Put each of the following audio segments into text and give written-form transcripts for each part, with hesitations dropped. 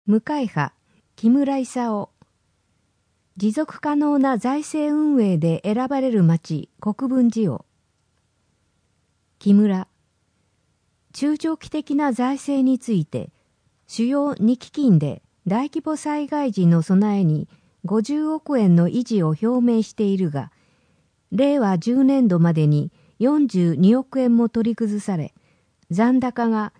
向井派、木村勲。持続可能な財政運営で選ばれる町、国分寺を。木村。中長期的な財政について、主要2基金で大規模災害時の備えに50億円の維持を表明しているが、令和10年度までに42億円も取り崩され、残高が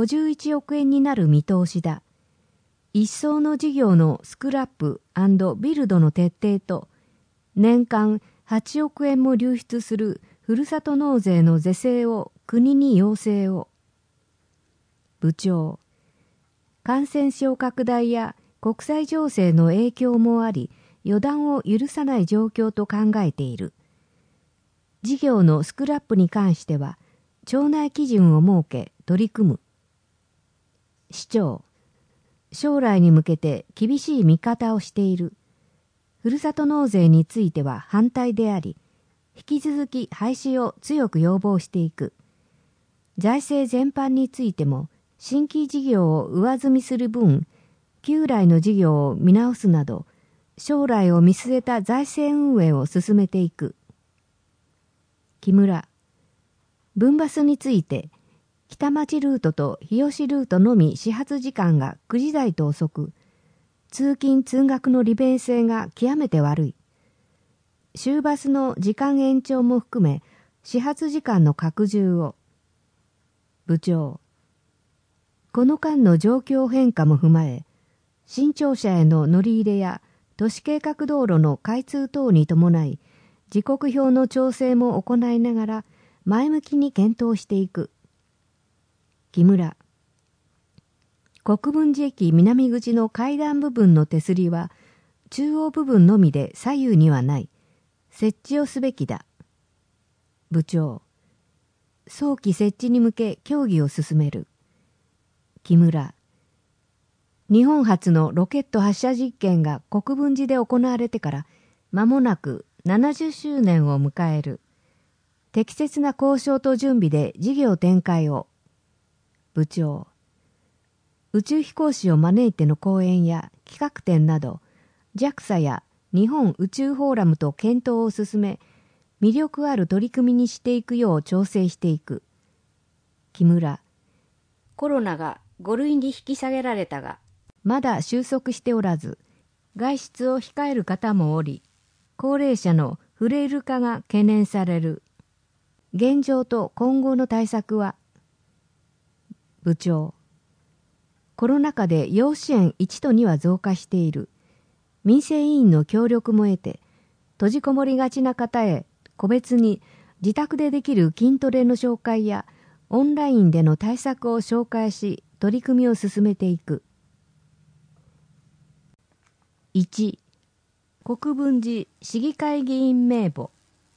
51億円になる見通しだ。一層の事業のスクラップ&ビルドの徹底と、年間8億円も流出するふるさと納税の是正を国に要請を。部長。感染症拡大や国際情勢の影響もあり、予断を許さない状況と考えている。事業のスクラップに関しては、庁内基準を設け取り組む。市長。将来に向けて厳しい見方をしている。ふるさと納税については反対であり、引き続き廃止を強く要望していく。財政全般についても、新規事業を上積みする分、旧来の事業を見直すなど、将来を見据えた財政運営を進めていく。木村。分バスについて、北町ルートと日吉ルートのみ始発時間が9時台と遅く、通勤通学の利便性が極めて悪い。終バスの時間延長も含め、始発時間の拡充を。部長。この間の状況変化も踏まえ、新庁舎への乗り入れや都市計画道路の開通等に伴い、時刻表の調整も行いながら、前向きに検討していく。木村。国分寺駅南口の階段部分の手すりは、中央部分のみで左右にはない。設置をすべきだ。部長。早期設置に向け協議を進める。木村。日本初のロケット発射実験が国分寺で行われてから間もなく70周年を迎える。適切な交渉と準備で事業展開を。部長。宇宙飛行士を招いての講演や企画展など JAXA や日本宇宙フォーラムと検討を進め、魅力ある取り組みにしていくよう調整していく。木村。コロナが5類に引き下げられたが、まだ収束しておらず、外出を控える方もおり、高齢者のフレイル化が懸念される。現状と今後の対策は。部長。コロナ禍で要支援1と2は増加している。民生委員の協力も得て、閉じこもりがちな方へ個別に自宅でできる筋トレの紹介やオンラインでの対策を紹介し、取り組みを進めていく。1. 国分寺市議会議員名簿。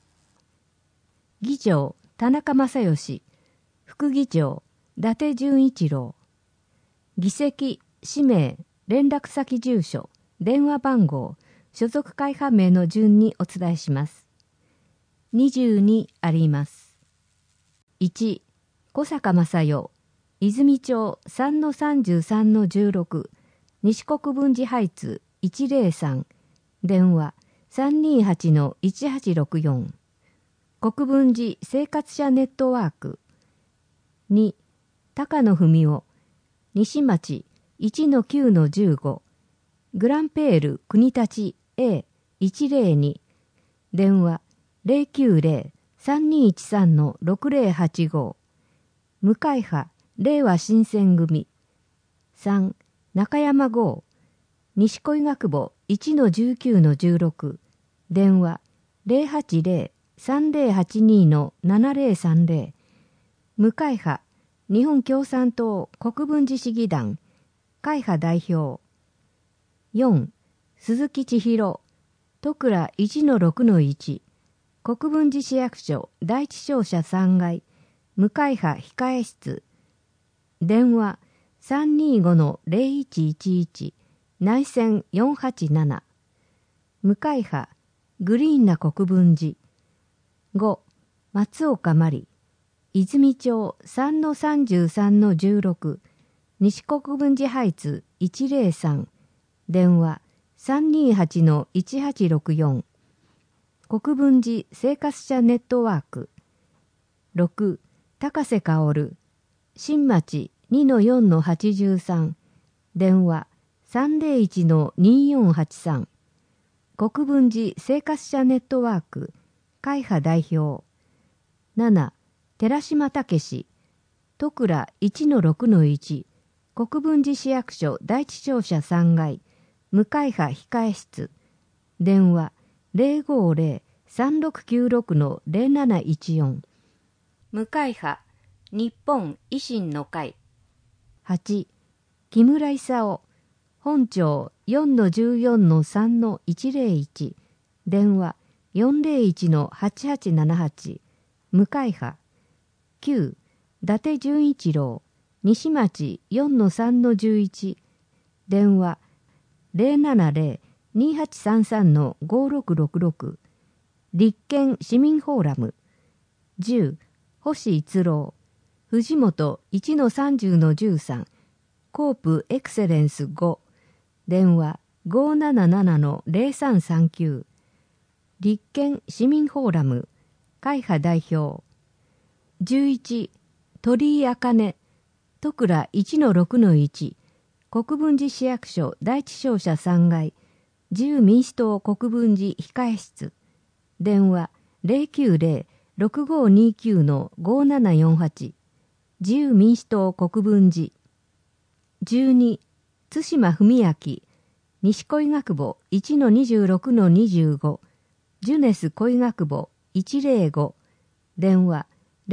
議長田中正義、副議長伊達純一郎。議席、氏名、連絡先住所、電話番号、所属会派名の順にお伝えします。22あります。1. 小坂正代、泉町 3-33-16、西国分寺ハイツ103、電話 328-1864。国分寺生活者ネットワーク。2. 高野文夫、西町 1-9-15、グランペール国立 A102、電話 090-3213-6085。向井派令和新選組。3. 中山郷、西小医学部 1-19-16、電話 080-3082-7030。向井派日本共産党国分寺市議団会派代表。4. 鈴木千尋、戸倉 1-6-1、国分寺市役所第一商社3階、向井派控え室。電話 325-0111、内線487。向井派グリーンな国分寺。5. 松岡真理、泉町 3-33-16、西国分寺ハイツ 3-103、電話328-1864、国分寺生活者ネットワーク。6、高瀬薫、新町 2-4-83、電話301-2483、国分寺生活者ネットワーク会派代表。7、寺島武史、戸倉 1-6-1、国分寺市役所第一庁舎3階、向会派控室、電話050-3696-0714、向会派日本維新の会。8、木村勲、本庁 4-14-3-101、電話401-8878、向会派。9、伊達純一郎、西町 4-3-11、電話070-2833-5666、立憲市民フォーラム。10、星一郎、藤本 1-30-13、コープエクセレンス5、電話577-0339、立憲市民フォーラム会派代表。11、鳥居茜、戸倉 1-6-1、国分寺市役所第一庁舎3階、自由民主党国分寺控室、電話090-6529-5748、自由民主党国分寺。12、津島文明、西恋学部 1-26-25、ジュネス恋学部105、電話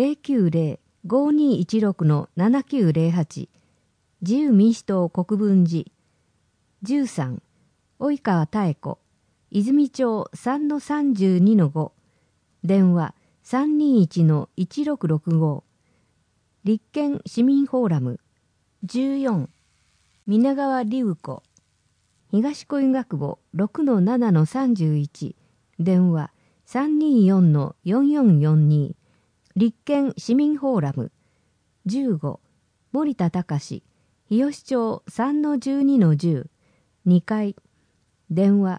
090-5216-7908、自由民主党国分寺。13、及川妙子、泉町 3-32-5、電話321-1665、立憲市民フォーラム。14、皆川隆子、東恋学部 6-7-31、電話324-4442、立憲市民フォーラム。15、森田隆、日吉町 3-12-10、2階、電話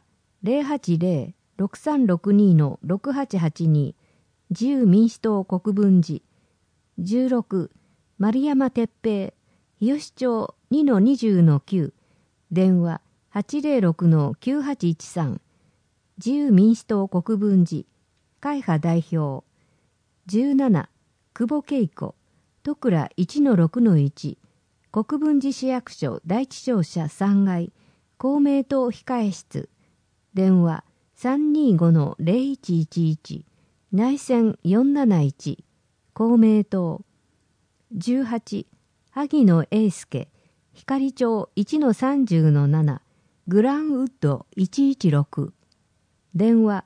080-6362-6882、自由民主党国分寺。16、丸山哲平、日吉町 2-20-9、電話806-9813、自由民主党国分寺会派代表。17、久保恵子、戸倉 1-6-1、国分寺市役所第一庁舎3階、公明党控室、電話325-0111、内線471、公明党。18、萩野英介、光町 1-30-7、グランウッド116、電話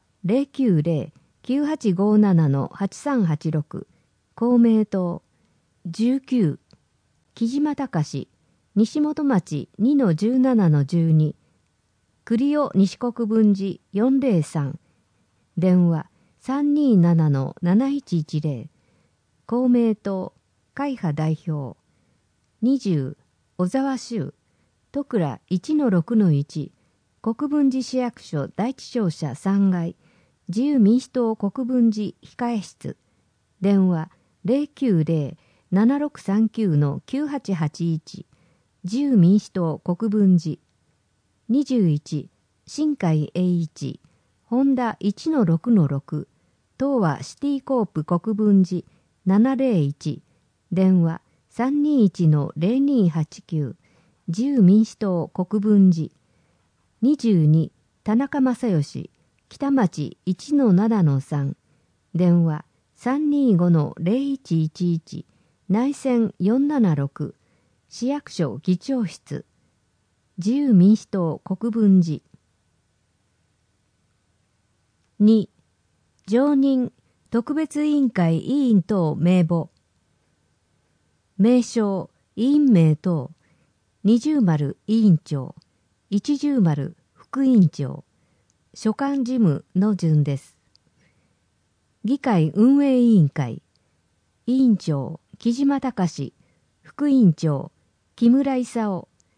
090-9857-8386、公明党。19、木島隆、西本町 2-17-12、栗尾西国分寺403、電話327-7110、公明党会派代表。20、小沢修、戸倉 1-6-1、国分寺市役所第一庁舎3階、自由民主党国分寺控室、電話090-7639-9881、自由民主党国分寺。21、新海英一、ホンダ 1-6-6、東和シティコープ国分寺701、電話321-0289、自由民主党国分寺。22、田中正義、北町 1-7-3、電話325-0111、内線476、市役所議長室、自由民主党国分寺。2、常任特別委員会委員等名簿。名称、委員名等、20丸委員長、10丸副委員長、所管事務の順です。議会運営委員会、委員長、木島隆、副委員長、木村勲、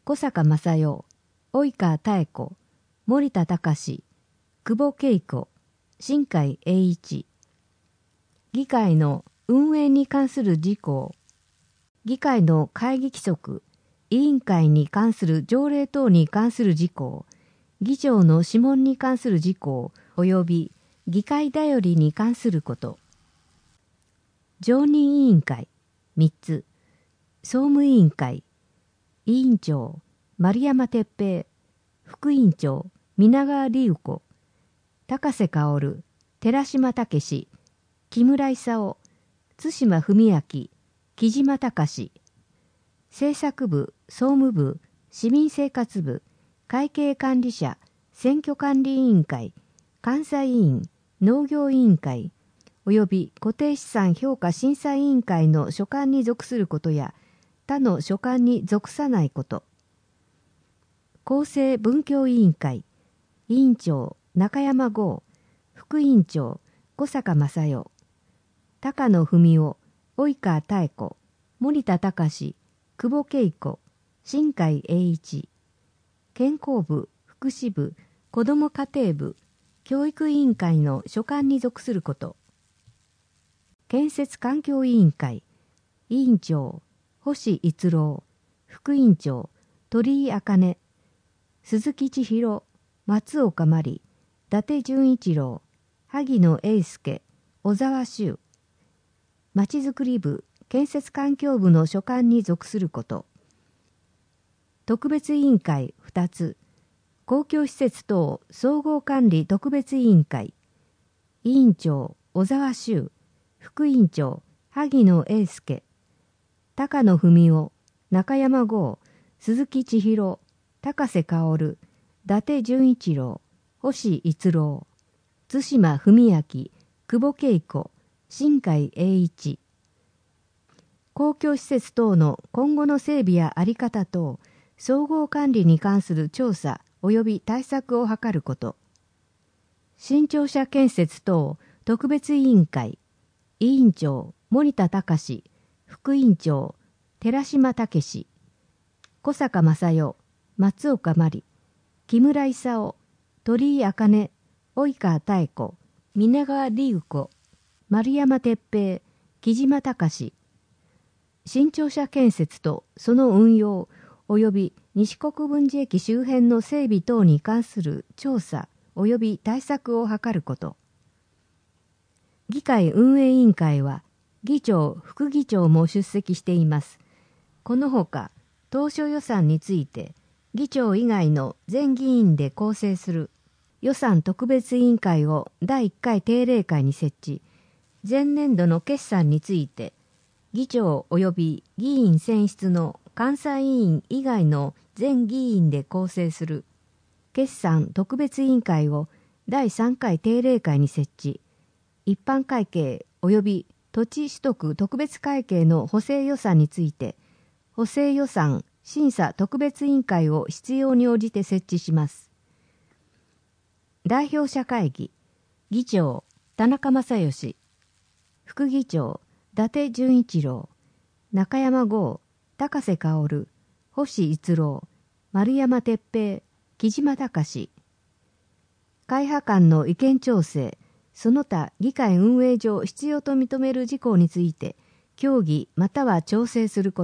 小坂正代、及川妙子、森田隆、久保恵子、新海栄一。議会の運営に関する事項、議会の会議規則、委員会に関する条例等に関する事項、議長の諮問に関する事項及び議会だよりに関すること。常任委員会3つ、総務委員会、委員長丸山哲平、副委員長皆川理由子、高瀬薫、寺島武、木村勲、津島文明、木島隆、政策部、総務部、市民生活部、会計管理者、選挙管理委員会、監査委員、農業委員会、および固定資産評価審査委員会の所管に属することや、他の所管に属さないこと。厚生文教委員会、委員長、中山剛、副委員長、小坂正代、高野文夫、及川妙子、森田隆、久保恵子、新海栄一。健康部、福祉部、子ども家庭部、教育委員会の所管に属すること。建設環境委員会、委員長、星逸郎、副委員長、鳥居茜、鈴木千尋、松岡真理、伊達純一郎、萩野英介、小沢修。まちづくり部、建設環境部の所管に属すること。特別委員会2つ、公共施設等総合管理特別委員会、委員長小沢修、副委員長萩野英介、高野文夫、中山剛、鈴木千尋、高瀬薫、伊達純一郎、星逸郎、津島文明、久保恵子、新海栄一。公共施設等の今後の整備や在り方等、総合管理に関する調査及び対策を図ること。新庁舎建設等特別委員会、委員長森田隆、副委員長寺島武、小坂正代、松岡真理、木村勲、鳥居茜、及川妙子、皆川理由子、丸山哲平、木島隆。新庁舎建設とその運用及び西国分寺駅周辺の整備等に関する調査及び対策を図ること。議会運営委員会は議長、副議長も出席しています。このほか、当初予算について議長以外の全議員で構成する予算特別委員会を第1回定例会に設置、前年度の決算について議長及び議員選出の監査委員以外の全議員で構成する決算特別委員会を第3回定例会に設置、一般会計及び土地取得特別会計の補正予算について、補正予算審査特別委員会を必要に応じて設置します。代表者会議、議長田中正義、副議長伊達純一郎、中山剛、高瀬薫、星逸郎、丸山哲平、木島隆。会派間の意見調整、その他議会運営上必要と認める事項について協議または調整すること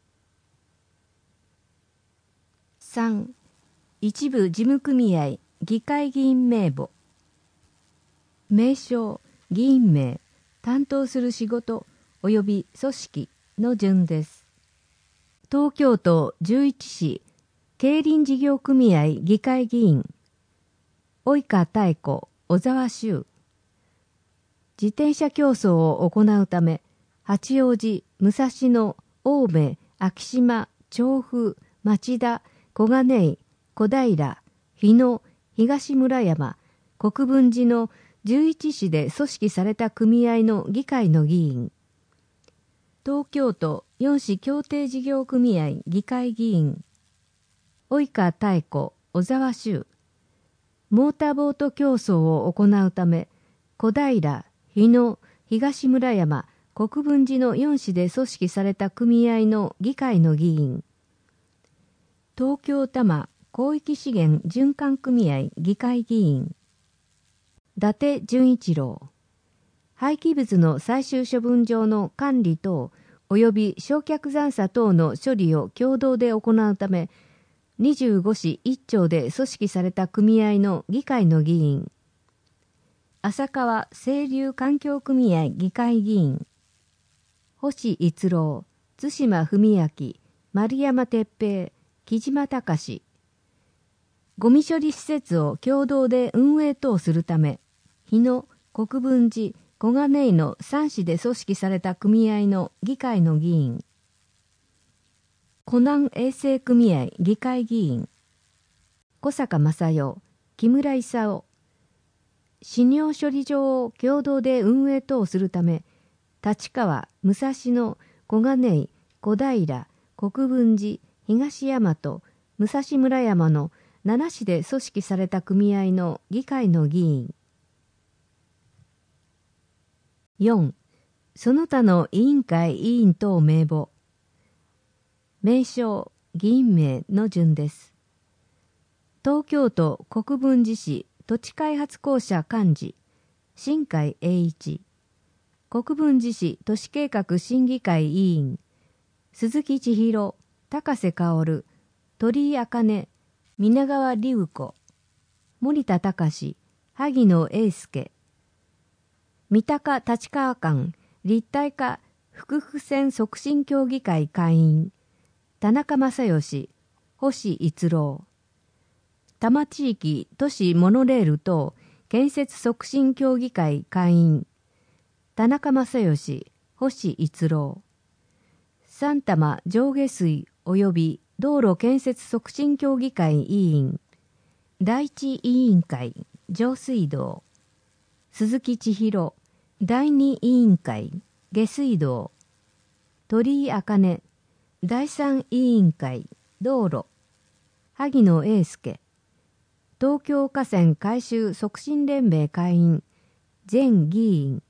。3. 一部事務組合議会議員名簿。名称、議員名、担当する仕事及び組織の順です。東京都11市競輪事業組合議会議員、及川妙子、小沢修。自転車競争を行うため、八王子、武蔵野、青梅、昭島、調布、町田、小金井、小平、日野、東村山、国分寺の11市で組織された組合の議会の議員。東京都4市協定事業組合議会議員、及川妙子、小沢修。モーターボート競争を行うため、小平、日野、東村山、国分寺の4市で組織された組合の議会の議員。 東京多摩広域資源循環組合議会議員、伊達純一郎、廃棄物の最終処分場の管理等及び焼却残渣等の処理を共同で行うため、25市1町で組織された組合の議会の議員、浅川清流環境組合議会議員、星逸郎、津島文明、丸山哲平、木島隆、ゴミ処理施設を共同で運営等するため、日野、国分寺、小金井の3市で組織された組合の議会の議員、湖南衛生組合議会議員、小坂正代、木村勲、死尿処理場を共同で運営等するため、立川、武蔵野、小金井、小平、国分寺、東大和、武蔵村山の7市で組織された組合の議会の議員。4. その他の委員会委員等名簿。名称、議員名の順です。東京都国分寺市土地開発公社幹事、新海英一。国分寺市都市計画審議会委員、鈴木千尋、高瀬薫、鳥居茜、皆川隆子、森田隆、萩野英介。三鷹立川間立体化複々線促進協議会会員、田中正義、星逸郎。多摩地域都市モノレール等建設促進協議会会員、田中正義、星逸郎。三多摩上下水及び道路建設促進協議会委員、第一委員会上水道。鈴木千尋、第二委員会下水道。鳥居茜、第三委員会道路。萩野英介。東京河川改修促進連盟会員、前議員。